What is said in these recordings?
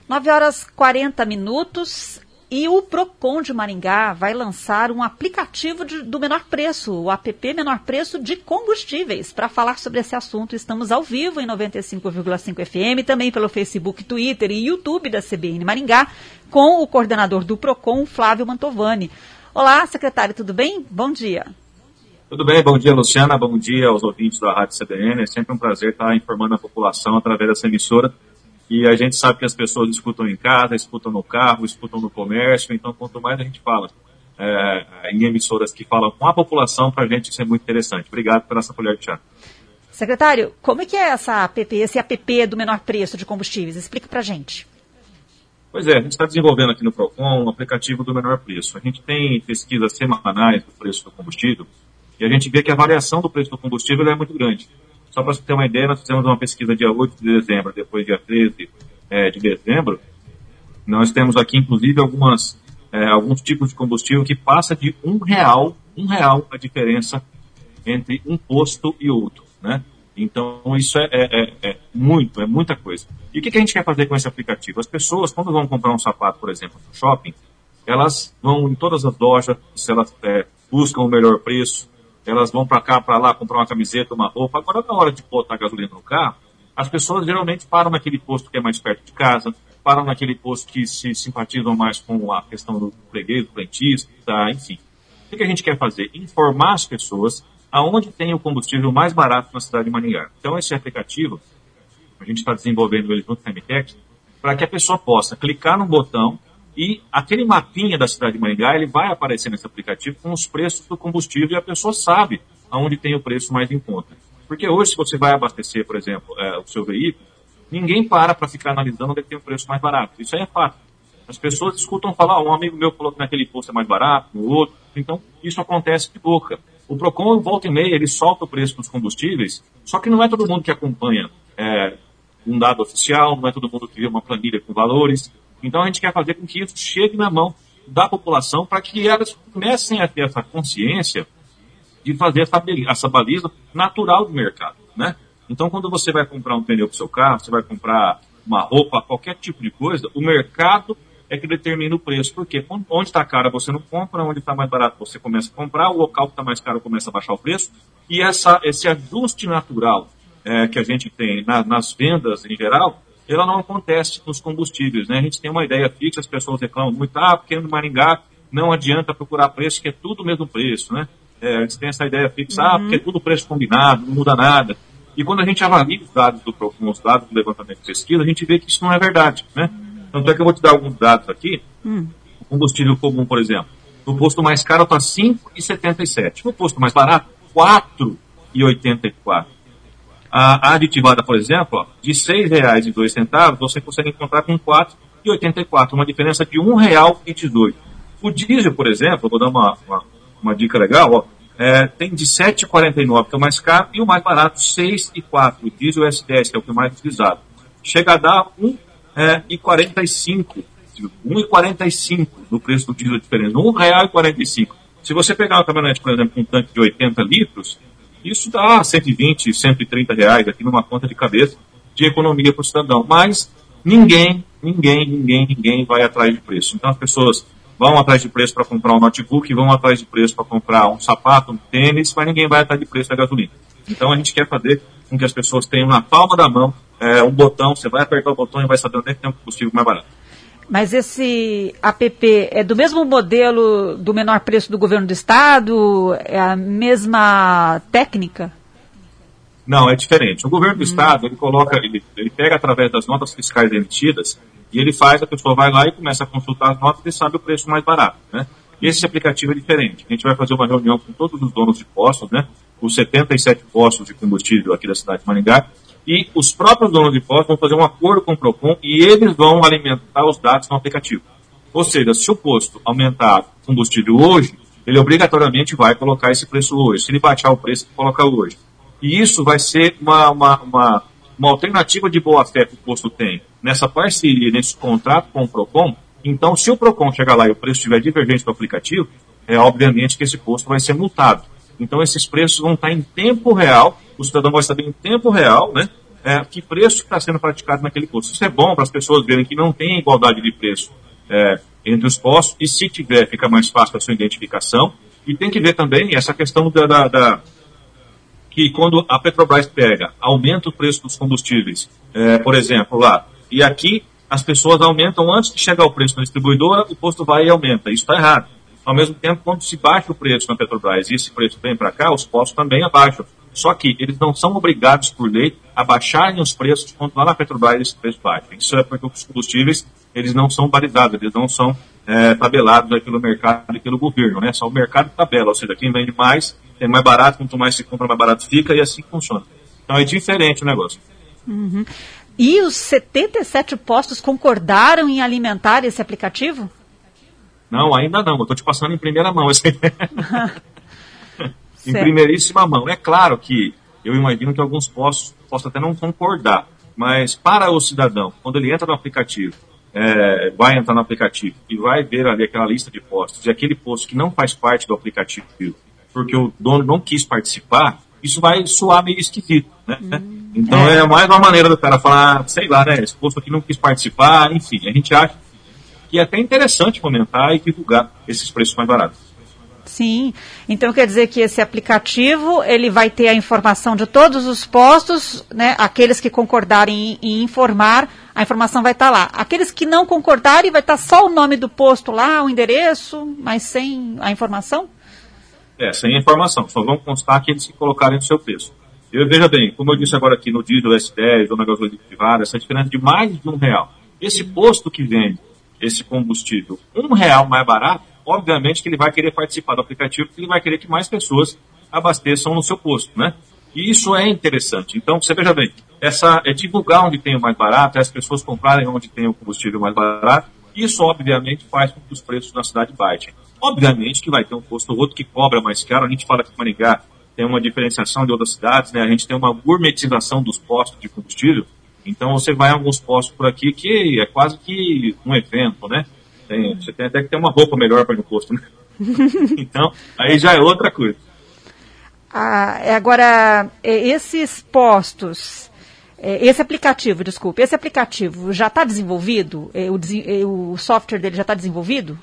9h40 e o Procon de Maringá vai lançar um aplicativo do menor preço, o app Menor Preço de Combustíveis. Para falar sobre esse assunto, estamos ao vivo em 95,5 FM, também pelo Facebook, Twitter e YouTube da CBN Maringá, com o coordenador do Procon, Flávio Mantovani. Olá, secretário, tudo bem? Bom dia. Tudo bem, bom dia, Luciana, bom dia aos ouvintes da Rádio CBN. É sempre um prazer estar informando a população através dessa emissora. E a gente sabe que as pessoas escutam em casa, escutam no carro, escutam no comércio, então quanto mais a gente fala em emissoras que falam com a população, para a gente isso é muito interessante. Obrigado por essa colher de chá. Secretário, como é que é esse app do menor preço de combustíveis? Explica para a gente. Pois é, a gente está desenvolvendo aqui no Procon um aplicativo do menor preço. A gente tem pesquisas semanais do preço do combustível e a gente vê que a variação do preço do combustível é muito grande. Só para você ter uma ideia, nós fizemos uma pesquisa dia 8 de dezembro, depois dia 13 de dezembro. Nós temos aqui, inclusive, alguns tipos de combustível que passa de R$1 a diferença entre um posto e outro, né? Então, isso é muita coisa. E o que a gente quer fazer com esse aplicativo? As pessoas, quando vão comprar um sapato, por exemplo, no shopping, elas vão em todas as lojas, se elas buscam o melhor preço, elas vão para cá, para lá, comprar uma camiseta, uma roupa. Agora, na hora de botar gasolina no carro, as pessoas geralmente param naquele posto que é mais perto de casa, param naquele posto que se simpatizam mais com a questão do freguês, do frentista, enfim. O que a gente quer fazer? Informar as pessoas aonde tem o combustível mais barato na cidade de Maringá. Então, esse aplicativo, a gente está desenvolvendo ele junto com a MTEC, para que a pessoa possa clicar no botão e aquele mapinha da cidade de Maringá, ele vai aparecer nesse aplicativo com os preços do combustível e a pessoa sabe aonde tem o preço mais em conta. Porque hoje, se você vai abastecer, por exemplo, o seu veículo, ninguém para ficar analisando onde tem o preço mais barato. Isso aí é fato. As pessoas escutam falar, um amigo meu falou que naquele posto é mais barato, no outro. Então, isso acontece de boca. O Procon, volta e meia, ele solta o preço dos combustíveis, só que não é todo mundo que acompanha um dado oficial, não é todo mundo que vê uma planilha com valores. Então, a gente quer fazer com que isso chegue na mão da população para que elas comecem a ter essa consciência de fazer essa baliza natural do mercado, né? Então, quando você vai comprar um pneu para o seu carro, você vai comprar uma roupa, qualquer tipo de coisa, o mercado é que determina o preço. Porque onde está caro você não compra, onde está mais barato você começa a comprar, o local que está mais caro começa a baixar o preço. E esse ajuste natural que a gente tem nas vendas em geral, ela não acontece nos combustíveis, né? A gente tem uma ideia fixa, as pessoas reclamam muito, porque no Maringá não adianta procurar preço, que é tudo o mesmo preço, né? A gente tem essa ideia fixa, porque é tudo preço combinado, não muda nada. E quando a gente avalia os dados do Procon, os dados do levantamento de pesquisa, a gente vê que isso não é verdade, né? Tanto é que eu vou te dar alguns dados aqui. O combustível comum, por exemplo, no posto mais caro está R$ 5,77. No posto mais barato, R$ 4,84. A aditivada, por exemplo, de R$ 6,02, você consegue encontrar com R$ 4,84, uma diferença de R$ 1,18. O diesel, por exemplo, eu vou dar uma dica legal, tem de R$ 7,49, que é o mais caro, e o mais barato, R$ 6,04. O diesel SDS, que é o que é mais utilizado. Chega a dar R$ 1,45. R$ 1,45 no preço do diesel diferente. R$ 1,45. Se você pegar uma caminhonete, por exemplo, com um tanque de 80 litros, isso dá R$ 120, R$ 130 aqui numa conta de cabeça de economia para o cidadão. Mas ninguém vai atrás de preço. Então as pessoas vão atrás de preço para comprar um notebook, vão atrás de preço para comprar um sapato, um tênis, mas ninguém vai atrás de preço da gasolina. Então a gente quer fazer com que as pessoas tenham na palma da mão um botão, você vai apertar o botão e vai saber onde é que tem um combustível mais barato. Mas esse app é do mesmo modelo do menor preço do governo do estado? É a mesma técnica? Não, é diferente. O governo do estado, ele pega através das notas fiscais emitidas e ele faz, a pessoa vai lá e começa a consultar as notas e sabe o preço mais barato, né? Esse aplicativo é diferente. A gente vai fazer uma reunião com todos os donos de postos, né? Os 77 postos de combustível aqui da cidade de Maringá. E os próprios donos de postos vão fazer um acordo com o Procon e eles vão alimentar os dados no aplicativo. Ou seja, se o posto aumentar o combustível hoje, ele obrigatoriamente vai colocar esse preço hoje. Se ele baixar o preço, ele coloca hoje. E isso vai ser uma alternativa de boa-fé que o posto tem nessa parceria, nesse contrato com o Procon. Então, se o Procon chegar lá e o preço estiver divergente do aplicativo, obviamente que esse posto vai ser multado. Então, esses preços vão estar em tempo real, o cidadão vai saber em tempo real, né, que preço está sendo praticado naquele posto. Isso é bom para as pessoas verem que não tem igualdade de preço entre os postos, e se tiver, fica mais fácil a sua identificação. E tem que ver também essa questão que quando a Petrobras aumenta o preço dos combustíveis, por exemplo, lá, e aqui as pessoas aumentam antes de chegar o preço na distribuidora, o posto vai e aumenta. Isso está errado. Ao mesmo tempo, quando se baixa o preço na Petrobras e esse preço vem para cá, os postos também abaixam. Só que eles não são obrigados, por lei, a baixarem os preços quando lá na Petrobras esse preço baixa. Isso é porque os combustíveis, eles não são balizados, eles não são tabelados aí pelo mercado e pelo governo, né? Só o mercado tabela, ou seja, quem vende mais, é mais barato, quanto mais se compra, mais barato fica, e assim funciona. Então é diferente o negócio. Uhum. E os 77 postos concordaram em alimentar esse aplicativo? Não, ainda não. Eu estou te passando em primeira mão essa ideia. Em primeiríssima mão. É claro que eu imagino que alguns postos possam até não concordar, mas para o cidadão, quando ele entra no aplicativo, vai entrar no aplicativo e vai ver ali aquela lista de postos, e aquele posto que não faz parte do aplicativo, porque o dono não quis participar, isso vai soar meio esquisito, né? Então é mais uma maneira do cara falar, sei lá, né, esse posto aqui não quis participar, enfim, a gente acha que é até interessante comentar e divulgar esses preços mais baratos. Sim, então quer dizer que esse aplicativo, ele vai ter a informação de todos os postos, né, aqueles que concordarem em informar, a informação vai estar lá. Aqueles que não concordarem, vai estar só o nome do posto lá, o endereço, mas sem a informação? Sem a informação, só vão constar aqueles que colocarem no seu preço. Veja bem, como eu disse agora aqui no diesel S10 ou na gasolina privada, essa diferença de mais de R$1. Esse posto que vende esse combustível R$1 mais barato, obviamente que ele vai querer participar do aplicativo, porque ele vai querer que mais pessoas abasteçam no seu posto, né? E isso é interessante. Então, você veja bem, divulgar onde tem o mais barato, as pessoas comprarem onde tem o combustível mais barato, isso obviamente faz com que os preços na cidade baixem. Obviamente que vai ter um posto ou outro que cobra mais caro. A gente fala que Maringá tem uma diferenciação de outras cidades, né? A gente tem uma gourmetização dos postos de combustível. Então, você vai a alguns postos por aqui que é quase que um evento, né? Você tem até que ter uma roupa melhor para ir no posto, né? Então, aí já é outra coisa. Agora, esses postos, esse aplicativo já está desenvolvido? O software dele já está desenvolvido?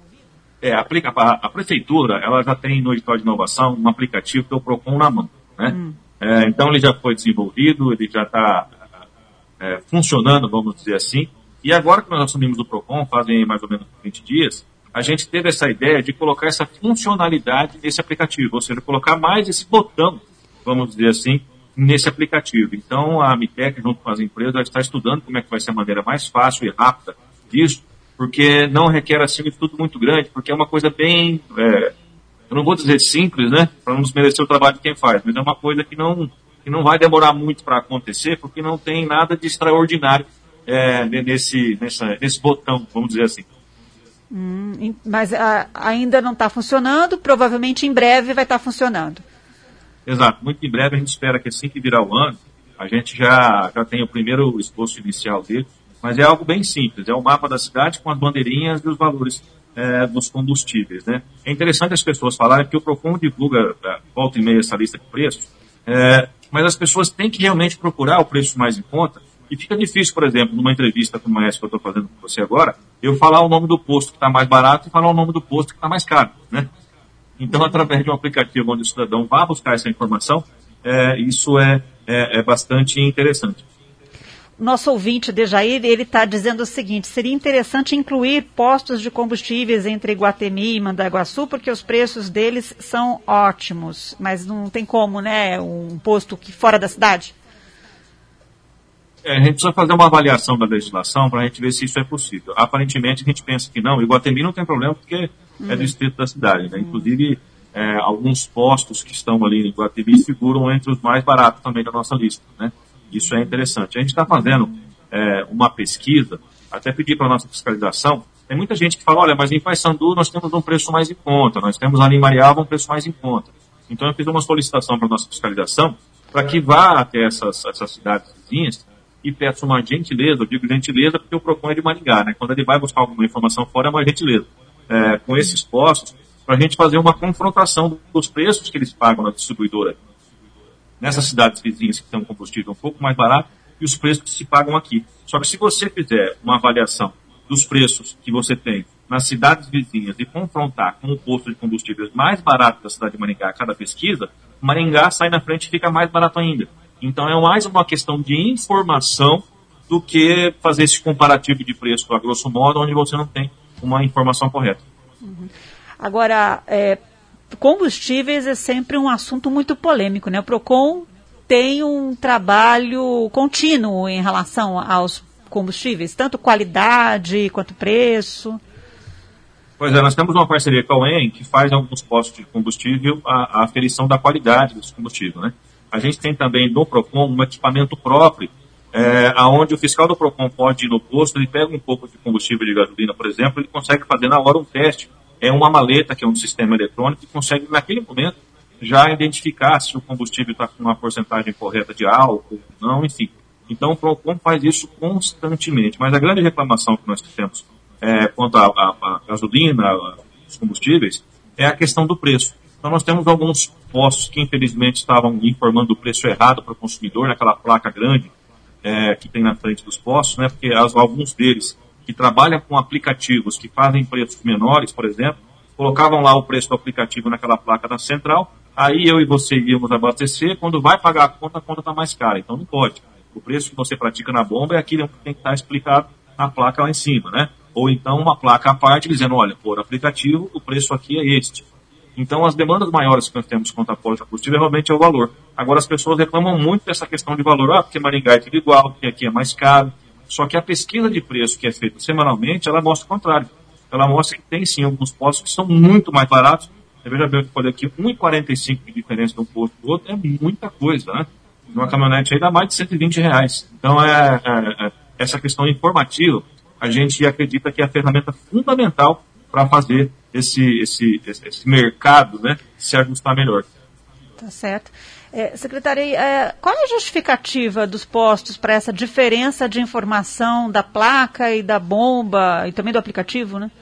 A prefeitura, ela já tem no edital de inovação um aplicativo que é o PROCON na mão, né? Então, ele já foi desenvolvido, ele já está funcionando, vamos dizer assim. E agora que nós assumimos o PROCON, fazem mais ou menos 20 dias, a gente teve essa ideia de colocar essa funcionalidade nesse aplicativo, ou seja, colocar mais esse botão, vamos dizer assim, nesse aplicativo. Então, a Amitec, junto com as empresas, já está estudando como é que vai ser a maneira mais fácil e rápida disso, porque não requer, assim, um estudo muito grande, porque é uma coisa bem, eu não vou dizer simples, né, para não desmerecer o trabalho de quem faz, mas é uma coisa que não vai demorar muito para acontecer, porque não tem nada de extraordinário nesse botão, vamos dizer assim. Mas ainda não está funcionando, provavelmente em breve vai estar funcionando. Exato, muito em breve. A gente espera que assim que virar o ano, a gente já tenha o primeiro esboço inicial dele, mas é algo bem simples, é o mapa da cidade com as bandeirinhas e os valores dos combustíveis, né? É interessante as pessoas falarem que o PROCON divulga volta e meia essa lista de preços, mas as pessoas têm que realmente procurar o preço mais em conta. E fica difícil, por exemplo, numa entrevista como essa que eu estou fazendo com você agora, eu falar o nome do posto que está mais barato e falar o nome do posto que está mais caro, né? Então, através de um aplicativo onde o cidadão vá buscar essa informação, isso é bastante interessante. Nosso ouvinte, Dejair, ele está dizendo o seguinte: seria interessante incluir postos de combustíveis entre Iguatemi e Mandaguaçu, porque os preços deles são ótimos, mas não tem como, né, um posto fora da cidade? A gente precisa fazer uma avaliação da legislação para a gente ver se isso é possível. Aparentemente, a gente pensa que não. Iguatemi não tem problema porque é distrito da cidade, né? Inclusive, alguns postos que estão ali em Iguatemi figuram entre os mais baratos também da nossa lista, né? Isso é interessante. A gente está fazendo uma pesquisa, até pedir para a nossa fiscalização. Tem muita gente que fala, olha, mas em Paissandu nós temos um preço mais em conta, nós temos ali em Marialva um preço mais em conta. Então, eu fiz uma solicitação para a nossa fiscalização para que vá até essas cidades vizinhas e peço uma gentileza, eu digo gentileza porque o PROCON é de Maringá, né? Quando ele vai buscar alguma informação fora, é uma gentileza. Com esses postos, para a gente fazer uma confrontação dos preços que eles pagam na distribuidora. nessas cidades vizinhas que tem um combustível um pouco mais barato e os preços que se pagam aqui. Só que se você fizer uma avaliação dos preços que você tem nas cidades vizinhas e confrontar com o posto de combustíveis mais barato da cidade de Maringá a cada pesquisa, Maringá sai na frente e fica mais barato ainda. Então é mais uma questão de informação do que fazer esse comparativo de preço, a grosso modo, onde você não tem uma informação correta. Uhum. Agora, combustíveis é sempre um assunto muito polêmico, né? O PROCON tem um trabalho contínuo em relação aos combustíveis, tanto qualidade quanto preço. Pois é, nós temos uma parceria com a UEM que faz em alguns postos de combustível a aferição da qualidade desse combustível, né? A gente tem também no PROCON um equipamento próprio, onde o fiscal do PROCON pode ir no posto, ele pega um pouco de combustível de gasolina, por exemplo, ele consegue fazer na hora um teste. É uma maleta, que é um sistema eletrônico, que consegue, naquele momento, já identificar se o combustível está com uma porcentagem correta de álcool, não, enfim. Então o PROCON faz isso constantemente. Mas a grande reclamação que nós temos quanto à gasolina, os combustíveis, é a questão do preço. Então nós temos alguns postos que infelizmente estavam informando o preço errado para o consumidor, naquela placa grande que tem na frente dos postos, né? Porque alguns deles que trabalham com aplicativos que fazem preços menores, por exemplo, colocavam lá o preço do aplicativo naquela placa da central, aí eu e você íamos abastecer, quando vai pagar a conta está mais cara, então não pode. O preço que você pratica na bomba é aquilo que tem que estar explicado na placa lá em cima, né? Ou então uma placa à parte dizendo, olha, por aplicativo, o preço aqui é este. Então, as demandas maiores que nós temos quanto à política combustível realmente é o valor. Agora, as pessoas reclamam muito dessa questão de valor, porque Maringá é tudo igual, porque aqui é mais caro. Só que a pesquisa de preço que é feita semanalmente, ela mostra o contrário. Ela mostra que tem, sim, alguns postos que são muito mais baratos. Você veja bem o que eu falei aqui, 1,45 de diferença de um posto do outro é muita coisa, né? Numa caminhonete aí dá mais de R$120. Então, essa questão informativa, a gente acredita que é a ferramenta fundamental para fazer esse mercado, né, se ajustar melhor. Tá certo. Secretária, qual é a justificativa dos postos para essa diferença de informação da placa e da bomba e também do aplicativo, né?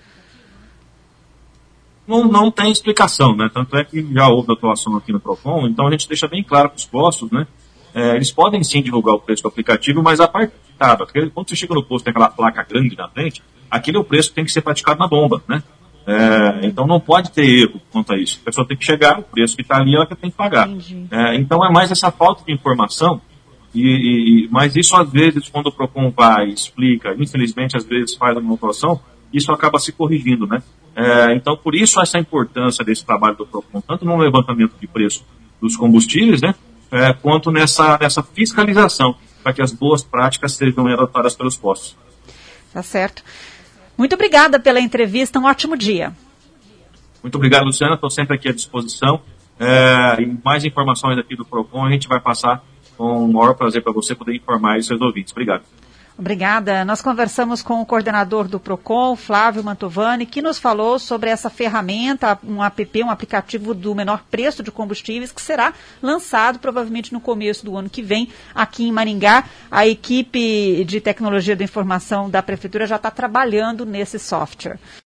Não tem explicação, né? Tanto é que já houve atuação aqui no PROCON, então a gente deixa bem claro para os postos, né? Eles podem sim divulgar o preço do aplicativo, mas apartado. Quando você chega no posto, tem aquela placa grande na frente, aquele é o preço que tem que ser praticado na bomba, né? Então não pode ter erro quanto a isso. A pessoa tem que chegar, o preço que está ali, ela que tem que pagar. Então é mais essa falta de informação, mas isso às vezes, quando o PROCON vai e explica, infelizmente às vezes faz uma atuação, isso acaba se corrigindo, né? Então por isso essa importância desse trabalho do PROCON, tanto no levantamento de preço dos combustíveis, né? Quanto nessa fiscalização, para que as boas práticas sejam adotadas pelos postos. Tá certo. Muito obrigada pela entrevista, um ótimo dia. Muito obrigado, Luciana, estou sempre aqui à disposição. E mais informações aqui do PROCON a gente vai passar com o maior prazer para você poder informar os seus ouvintes. Obrigado. Obrigada. Nós conversamos com o coordenador do PROCON, Flávio Mantovani, que nos falou sobre essa ferramenta, um aplicativo do menor preço de combustíveis, que será lançado provavelmente no começo do ano que vem aqui em Maringá. A equipe de tecnologia da informação da Prefeitura já está trabalhando nesse software.